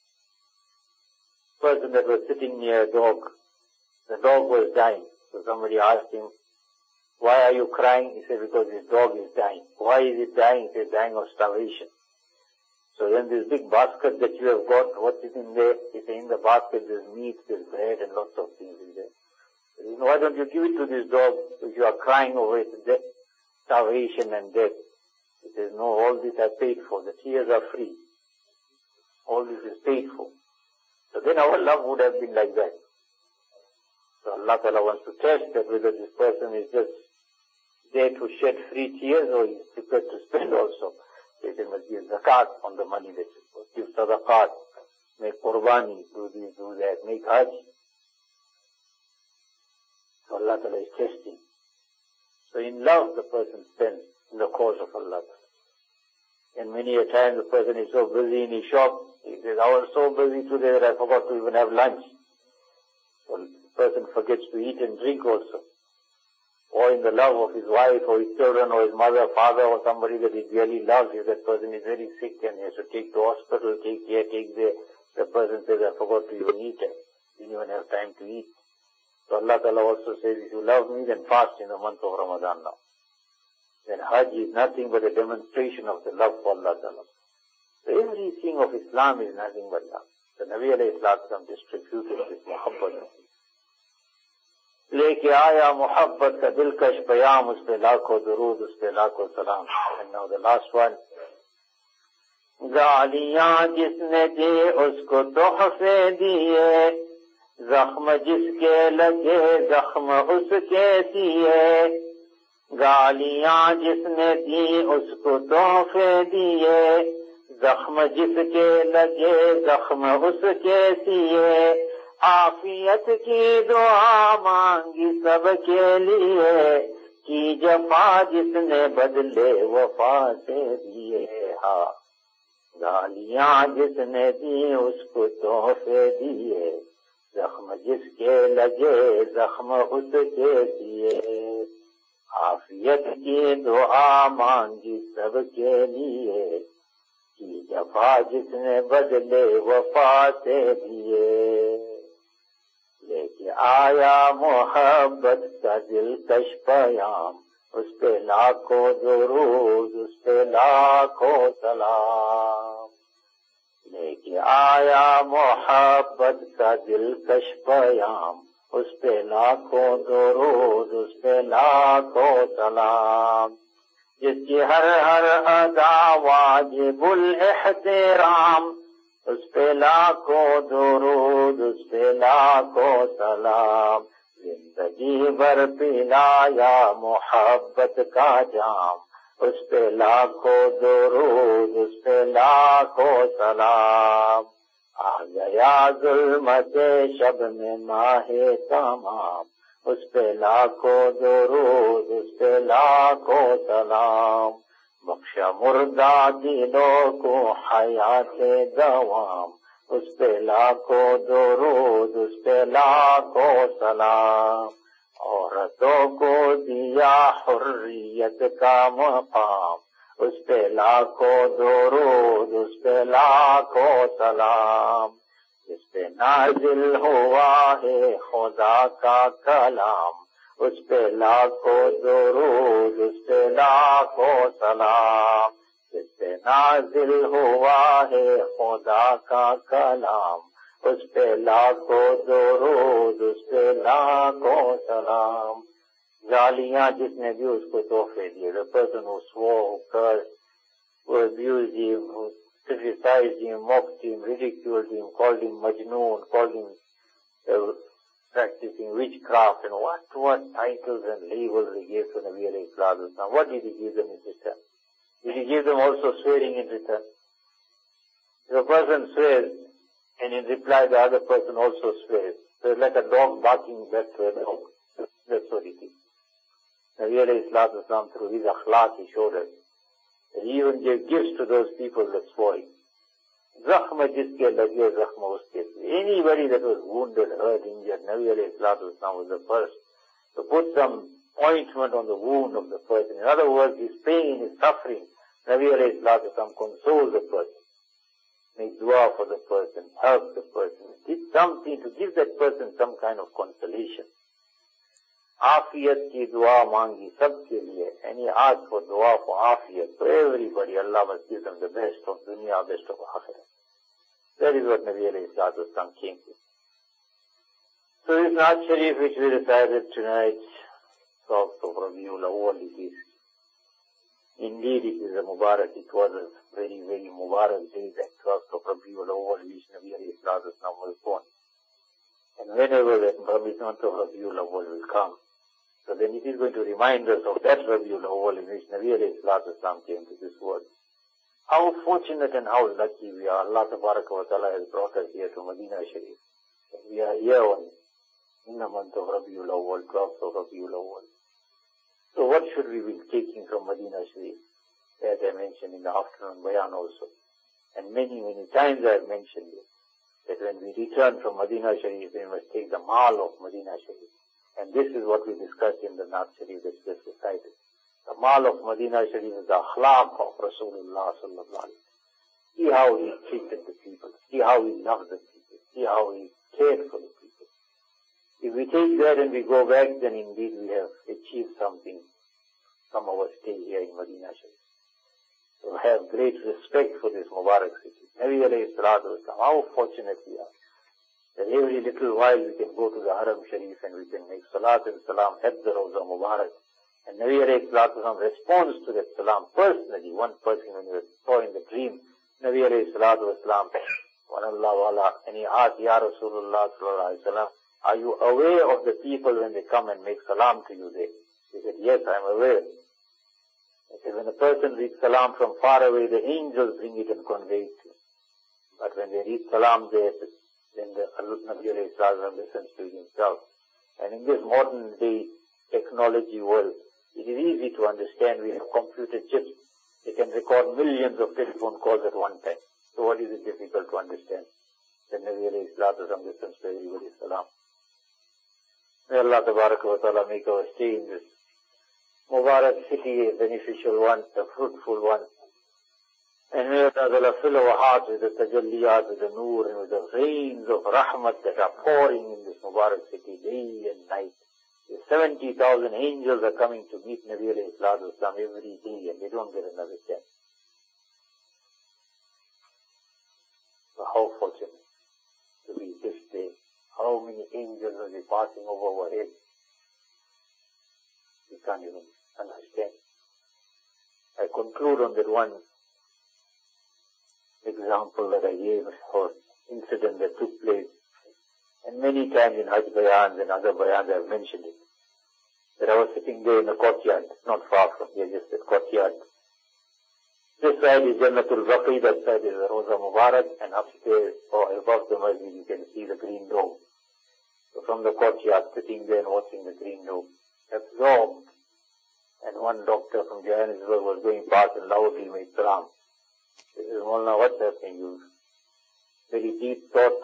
person that was sitting near a dog. The dog was dying. So somebody asked him, why are you crying? He said, because his dog is dying. Why is it dying? He said, dying of starvation. So then this big basket that you have got, what's it in there? He said, in the basket there's meat, there's bread and lots of things in there. He said, why don't you give it to this dog if you are crying over it, death, starvation and death? He says, no, all this I paid for. The tears are free. All this is paid for. So then our love would have been like that. So Allah Ta'ala wants to test that whether this person is just there to shed free tears or he is prepared to spend also. So he must give zakat on the money that you put. Give sadaqat, make qurbani, do this, do that, make hajj. So Allah Ta'ala is testing. So in love the person spends in the cause of Allah Ta'ala. And many a time the person is so busy in his shop, he says, I was so busy today that I forgot to even have lunch. So the person forgets to eat and drink also. Or in the love of his wife or his children or his mother, father or somebody that he really loves, if that person is very sick and he has to take to hospital, take here, take there, the person says, I forgot to even eat and didn't even have time to eat. So Allah Ta'ala also says, if you love me, then fast in the month of Ramadan now. Then Hajj is nothing but a demonstration of the love for Allah Ta'ala. So everything of Islam is nothing but love. The Nabi alayhi salatu distributed this muhabbat. لے کے آیا محبت کا دلکش پیام, اس پہ لاکھوں درود, اس پہ لاکھوں سلام. And now the last one. گالیاں جس نے دی اس کو تحفے دیے, زخم جس کے لگے زخم اس کے سیے. گالیاں جس نے دی اس کو تحفے دیے, زخم جس کے لگے زخم اس کے سیے. عافیت کی دعا مانگی سب کے لیے, کی جفا جس نے بدلے وفا سے دیے. ہاں گالیاں جس نے دی اس کو تحفے دیے, زخم جس کے لگے زخم اس کے سیے. عافیت کی دعا مانگی سب کے لیے, کی جفا جس نے بدلے وفا سے دیے. لے کے آیا محبت کا دلکش پیام, اس پہ لاکھوں درود, اس پہ لاکھوں سلام. لے کے آیا محبت کا دلکش پیام, اس پہ لاکھوں درود, اس پہ لاکھوں سلام. جس کی ہر ہر ادا واجب الاحترام, اس پہ لاکھوں درود, اس پہ لاکھوں سلام. زندگی بھر پلایا محبت کا جام, اس پہ لاکھوں درود, اس پہ لاکھوں سلام. آ گیا ظلمت شب میں ماہ تمام, اس پہ لاکھوں درود, اس پہ لاکھوں سلام. بخشا مردہ دلوں کو حیات دوام, اس پہ لاکھوں درود, اس پہ لاکھوں سلام. عورتوں کو دیا حریت کا مقام, اس پہ لاکھوں درود, اس پہ لاکھوں سلام. اس پہ نازل ہوا ہے خدا کا کلام, اس پہ لاکھوں درود, اس پہ لاکھوں سلام. اس پہ نازل ہوا ہے خدا کا کلام, اس پہ لاکھوں درود, اس پہ لاکھوں سلام. گالیاں جس نے بھی اس کو تحفے دیے. The person who swore, who cursed, who abused him, who criticized him, mocked him, ridiculed him, called him Majnoon, called him practicing witchcraft, and what titles and labels he gave to Nabi alayhi salatu wasalam. What did he give them in return? Did he give them also swearing in return? If a person swears, and in reply the other person also swears, so it's like a dog barking back to a dog. That's what it is. Nabi alayhi salatu wasalam, through his akhlaq, he showed us that he even gave gifts to those people that swore him. زخم جس کے لگے زخم اس کے. Anybody that was wounded, hurt, injured, Nabi alayhi salatu wasalam was the first to put some ointment on the wound of the person. In other words, his pain, his suffering, Nabi alayhi salatu wasalam consoled the person, make dua for the person, help the person, did something to give that person some kind of consolation. عافیت کی دعا مانگی سب کے لیے, and he asked for dua for عافیت for everybody. Allah must give them the best of dunya, best of akhirah. That is what Nabi alayhi salatu wasalam came to. So this Naat Sharif which we recited tonight, 12th of Rabiul Awwal, it is indeed it is a Mubarak. It was a very, very Mubarak day, that 12th of Rabiul Awwal, which Nabi alayhi salatu wasalam was born. And whenever that month of Rabiul Awwal will come, so then it is going to remind us of that Rabiul Awwal in which Nabi alayhi salatu wasalam came to this world. How fortunate and how lucky we are. Allah Tabaraka wa Ta'ala has brought us here to Medina Sharif. We are here on in the month of Rabiul Awwal, 12th of Rabiul Awwal. So what should we be taking from Medina Sharif? As I mentioned in the afternoon bayan also. And many, many times I have mentioned it, that when we return from Medina Sharif, we must take the mal of Medina Sharif. And this is what we discussed in the Naat Sharif that's just recited. The mal of Medina Sharif is the akhlaq of Rasulullah sallallahu alaihi wasallam. See how he treated the people. See how he loved the people. See how he cared for the people. If we take that and we go back, then indeed we have achieved something from our stay here in Medina Sharif. So have great respect for this Mubarak city. Nabi alayhi salatu wasalam, how fortunate we are that every little while we can go to the Haram Sharif and we can make salat and salam at the Rawza Mubarak. And Nabi alayhi salatu wasalam responds to that salam personally. One person when he saw in the dream, Nabi alayhi salatu wasalam, and he asked, Ya Rasulullah sallallahu alayhi wa sallam, are you aware of the people when they come and make salam to you there? He said, yes, I am aware. He said, when a person reads salam from far away, the angels bring it and convey it to him. But when they read salam there, then the Nabi alayhi salatu listens to himself. And in this modern day technology world, it is easy to understand. We have computer chips. They can record millions of telephone calls at one time. So what is it difficult to understand? Then Nabi alayhi salatu listens to everybody's salam. May Allah tabaraka wa ta'ala make our stay in this Mubarak city a beneficial one, a fruitful one. And may Allah fill our hearts with the tajalliyat, with the noor, and with the rains of rahmat that are pouring in this Mubarak city day and night. The 70,000 angels are coming to meet Nabi alayhi salatu wasalam every day, and they don't get another chance. So how fortunate to be this day. How many angels will be passing over our heads? We can't even understand. I conclude on that one example that I gave for incident that took place. And many times in Hajj bayans and other bayans I have mentioned it. That I was sitting there in the courtyard, not far from here, just the courtyard. This side is Jannatul Baqi, that side is the Rawza Mubarak, and upstairs or above the masjid you can see the green dome. So from the courtyard, sitting there and watching the green dome, absorbed. And one doctor from Johannesburg was going past and loudly made salam. He said, Maulana, what's happening? You very deep thought.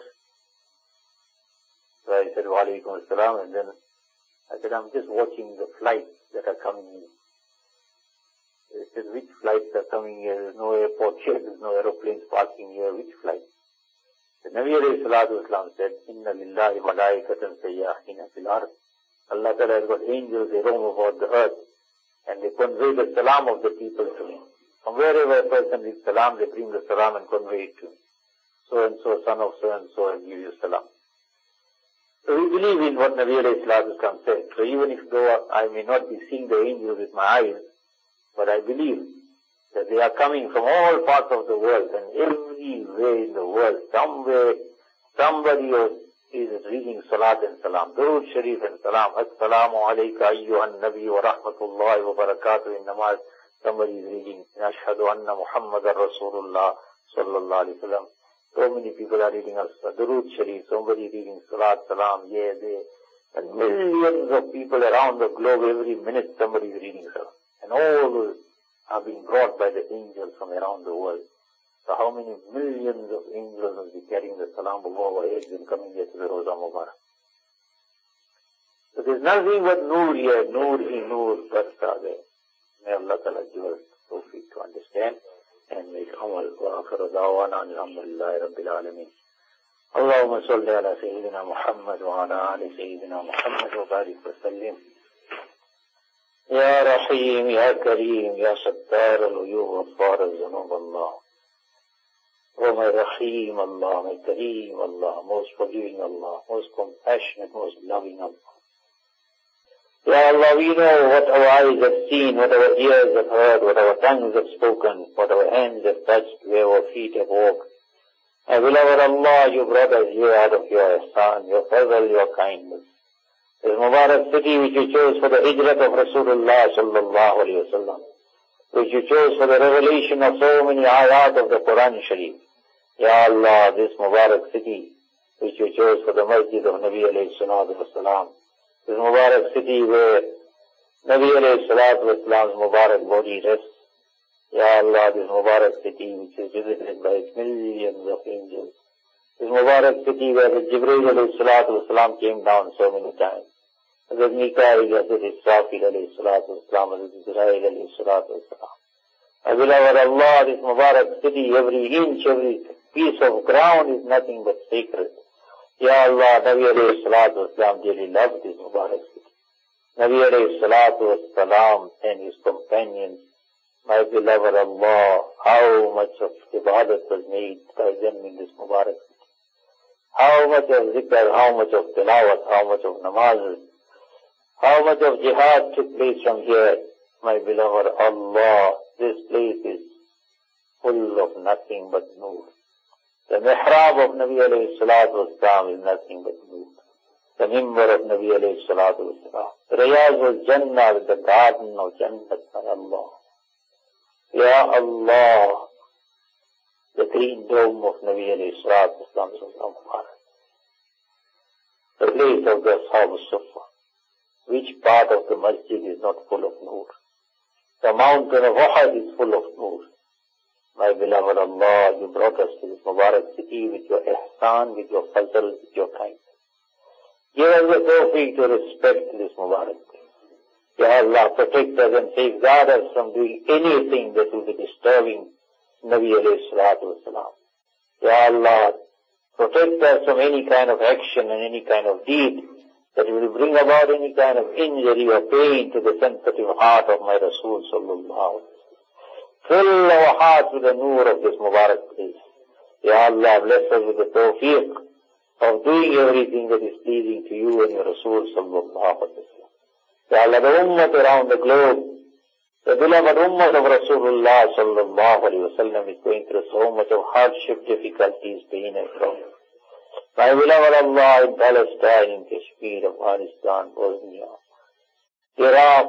So I said, Wa alaikum assalam, and then I said, I'm just watching the flights that are coming in. He said, which flights are coming here? There's no airport here, there's no aeroplanes parking here, which flights? The Nabi alayhi salatu wasalam said, Inna lillahi malaikatan sayyahina fil ard. Allah Ta'ala has got angels, they roam about the earth, and they convey the salam of the people to him. From wherever a person reads salam, they bring the salam and convey it to him. So and so, son of so and so, and give you salam. So we believe in what Nabi alayhi salatu wasalam said. So even if though I may not be seeing the angels with my eyes, but I believe that they are coming from all parts of the world, and everywhere in the world, somewhere, somebody is reading salat and salam, Durood Sharif and salam, Assalamu alayka ayyuhan nabi wa rahmatullahi wa barakatuh in namaz. Somebody is reading, Ashhadu anna Muhammadan Rasulullah sallallahu alayhi wa sallam. So many people are reading Durood Sharif, somebody reading salat, salam, yeah, there. And millions of people around the globe, every minute somebody is reading salam. And all are being brought by the angels from around the world. So how many millions of angels will be carrying the salam above our heads and coming here to the Rawza Mubarak? So there's nothing but noor here, noor hi noor, barta there. May Allah Ta'ala give us tawfiq to understand and make amal. Wa akhiru da'wana alhamdulillahi rabbil alameen. Allahumma salli ala Sayyidina Muhammad wa ala ali Sayyidina Muhammad wa barik wa sallim. Ya Rahim, Ya Kareem, Ya Sattar al-Uyub, Ghaffar al-Zunub Allah. Oh my Rahim Allah, my Kareem Allah, most forgiving Allah, most compassionate, most loving Allah. Ya Allah, we know what our eyes have seen, what our ears have heard, what our tongues have spoken, what our hands have touched, where our feet have walked. And beloved Allah, you brought us here out of your ihsan, your fazl, your kindness. This Mubarak city which you chose for the hijrat of Rasulullah sallallahu alayhi wa sallam, which you chose for the revelation of so many ayat of the Quran Sharif. Ya Allah, this Mubarak city which you chose for the masjid of Nabi alayhi salatu wasalam. This Mubarak city where Nabi alayhi salatu wasalam's Mubarak body rests. Ya Allah, this Mubarak city which is visited by millions of angels. This Mubarak city where the Jibreel alayhi salatu wasalam came down so many times. Hazrat Mikail, Hazrat Israfil alayhi salatu wasalam, Hazrat Israel alayhi salatu wasalam. My beloved Allah, this Mubarak city, every inch, every piece of ground is nothing but sacred. Ya Allah, Nabi alayhi salatu wasalam dearly loved this Mubarak city. Nabi alayhi salatu wasalam and his companions, my beloved Allah, how much of ibadat was made by them in this Mubarak city. How much of zikr, how much of tilawat, how much of namaz, how much of jihad took place from here. My beloved Allah, this place is full of nothing but nur. The mihrab of Nabi alayhi salatu wasalam is nothing but nur. The mimbar of Nabi alayhi salatu wasalam. Riyaz was Jannah, the garden of Jannat, my Allah. Ya Allah, the green dome of Nabi alayhi salatu wasalam is Mubarak. The place of the Ashab al-Sufa. Which part of the masjid is not full of nur? The mountain of Uhud is full of nur. My beloved Allah, you brought us to this Mubarak city with your ihsan, with your fazl, with your kindness. Give us the tawfiq to respect this Mubarak place. Ya Allah, protect us and safeguard us from doing anything that will be disturbing Nabi alayhi salatu wasalam. Ya Allah, protect us from any kind of action and any kind of deed that will bring about any kind of injury or pain to the sensitive heart of my Rasul sallallahu alaihi wasallam. Fill our hearts with the nur of this Mubarak place. Ya Allah, bless us with the tawfiq of doing everything that is pleasing to you and your Rasul sallallahu alaihi wasallam. Ya Allah, the ummah around the globe, the beloved ummah of Rasulullah sallallahu alaihi wasallam is going through so much of hardship, difficulties, pain and trouble. My beloved Allah, in Palestine, in Kashmir, Afghanistan, Bosnia, Iraq,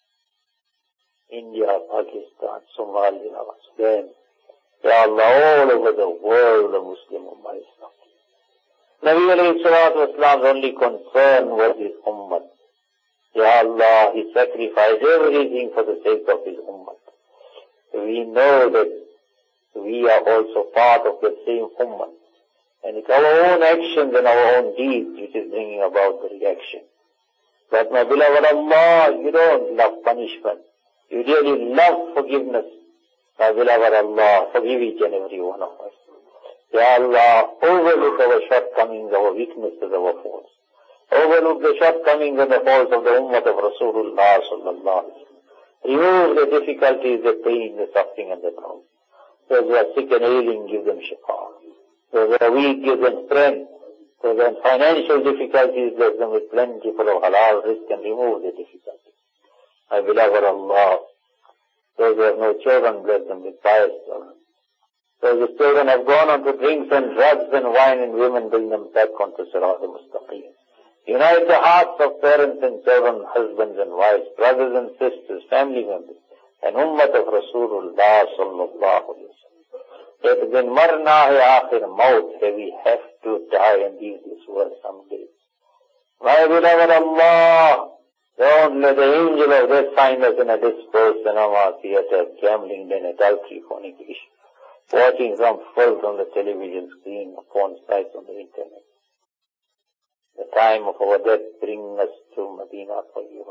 India, Pakistan, Somalia, Sudan, Ya Allah, all over the world, the Muslim Ummah is suffering. Nabi alayhi salatu wasalam's only concern was his Ummah. Ya Allah, he sacrificed everything for the sake of his Ummah. We know that we are also part of the same Ummah. And it's our own actions and our own deeds which is bringing about the reaction. But my beloved Allah, you don't love punishment. You really love forgiveness. My beloved Allah, forgive each and every one of us. Ya Allah, overlook our shortcomings, our weaknesses, our faults. Overlook the shortcomings and the faults of the ummah of Rasulullah sallallahu alaihi wasallam. Remove the difficulties, the pain, the suffering and the trouble. Those who are sick and ailing, give them shifa. Those who are weak, give them strength. Those who are in financial difficulties, bless them with plenty full of halal risk and remove the difficulties. My beloved Allah, those who have no children, bless them with pious children. Those whose children have gone on to drinks and drugs and wine and women, bring them back onto Sirat al-Mustaqim. Unite the hearts of parents and children, husbands and wives, brothers and sisters, family members, and ummah of Rasulullah sallallahu alaihi wasallam. Ek din marna hai aakhir maut hai, we have to die and leave this world someday. My beloved Allah, don't let the angel of death find us in a dispersed cinema, theater, gambling, and adultery, fornication, watching some filth on the television screen, porn sites on the internet. The time of our death bring us to Medina for you.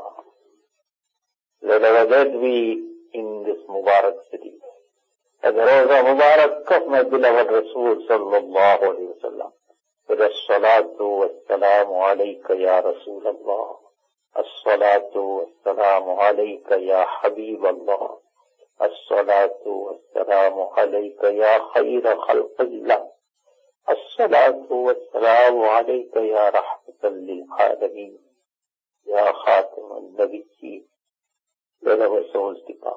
Let our death be in this Mubarak city. As a Roza Mubarak of my beloved Rasul sallallahu alayhi wa sallam. With as-salatu was-salamu alayka ya Rasul Allah. As-salatu was-salamu alayka ya Habib Allah. As-salatu was-salamu alayka ya khayra khalqillah. As-salatu was-salamu alayka ya rahmatan lil alameen. Ya khatim al-nabiyyin. Let our souls depart.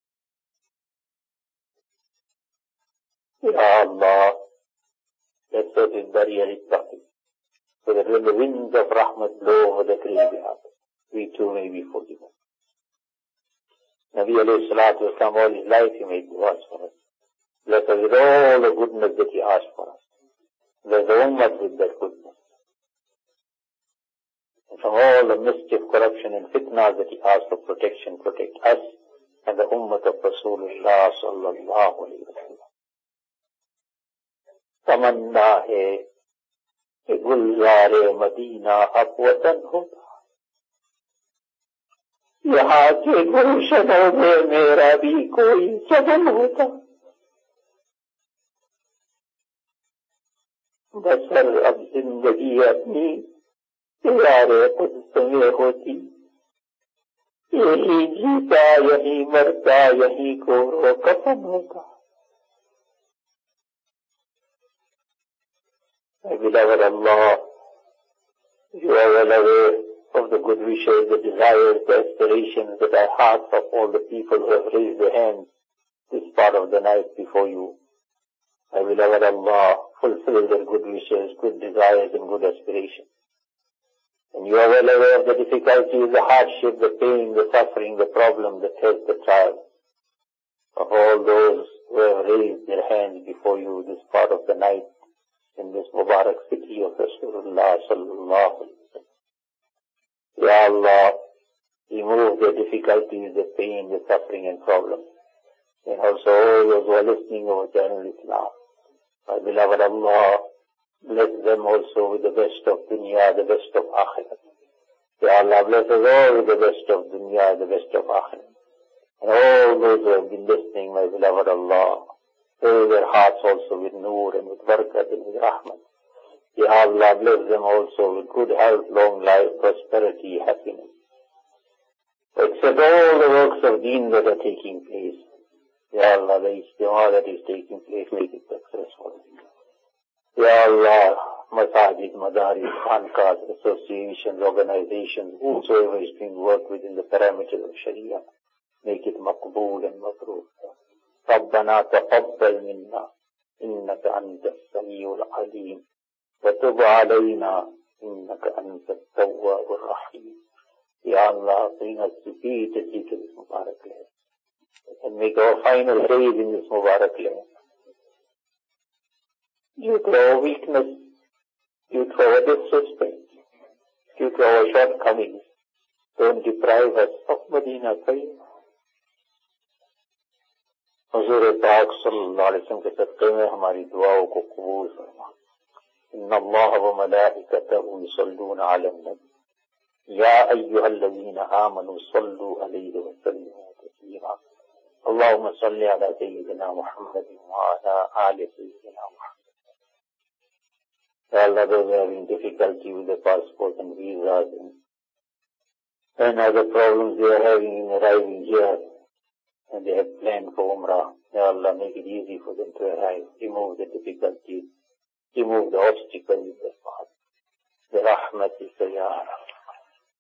Ya Allah, let us be very taqi, so that when the winds of rahmat blow over the graveyard, we too may be forgiven. Nabi alayhi salatu wasalam, all his life he made du'as for us. Bless us with all the goodness that he asked for us. Bless the ummah with that goodness. And from all the mischief, corruption and fitna that he asks for protection, protect us and the ummah of Rasulullah sallallahu alayhi wa sallam. तमन्ना है कि Gulzare Medina अब वतन होता, यहाँ के गुलशनों में मेरा भी कोई चमन होता। बसर अब जिंदगी अपनी यारे कुद्स में होती, यही जीता यही मरता यही को कफन होता। My beloved Allah, you are well aware of the good wishes, the desires, the aspirations that are hearts of all the people who have raised their hands this part of the night before you. My beloved Allah, fulfill their good wishes, good desires and good aspirations. And you are well aware of the difficulties, the hardship, the pain, the suffering, the problem, the test, the trial of all those who have raised their hands before you this part of the night in this Mubarak city of Rasulullah sallallahu alayhi wa sallam. Ya Allah, remove the difficulties, the pain, the suffering and problems. And also all those who are listening over Channel Islam. My beloved Allah, bless them also with the best of dunya, the best of akhirat. Ya Allah, bless us all with the best of dunya, the best of akhirat. And all those who have been listening, my beloved Allah, fill their hearts also with noor and with barakat and with rahmat. Ya Allah, bless them also with good health, long life, prosperity, happiness. Accept all the works of deen that are taking place. Ya Allah, the ijtima that is taking place, make it successful. Ya Allah, masajid, madaris, khanqahs, associations, organizations, whosoever is doing work within the parameters of Sharia, make it maqbool and mabrur. ربنا تقبل منا إنك أنت السميع العليم وتب علينا إنك أنت التواب الرحيم. Ya Allah, bring us repeatedly to this Mubarak land and make our final days in this Mubarak land. Due to our weakness, due to our disrespect, due to our shortcomings, don't deprive us of Medina Tayyib. हुज़ूर पाक सल्लल्लाहु अलैहि वसल्लम के सदक़े में हमारी दुआओं को कबूल फरमा। इन्नल्लाह व मलाइकतहु युसल्लूना अलन नबी या अय्युहल्लज़ीना आमनू सल्लू अलैहि व सल्लिमू तस्लीमा। अल्लाहुम्मा सल्लि अला सय्यिदिना मुहम्मद व अला आलि सय्यिदिना Muhammad. Allah, those who are having difficulty with the passport and visas and other problems they are having in arriving here, and they have planned for Umrah. Ya Allah, make it easy for them to arrive. Remove the difficulties. Remove the obstacles in their path. The rahmatika ya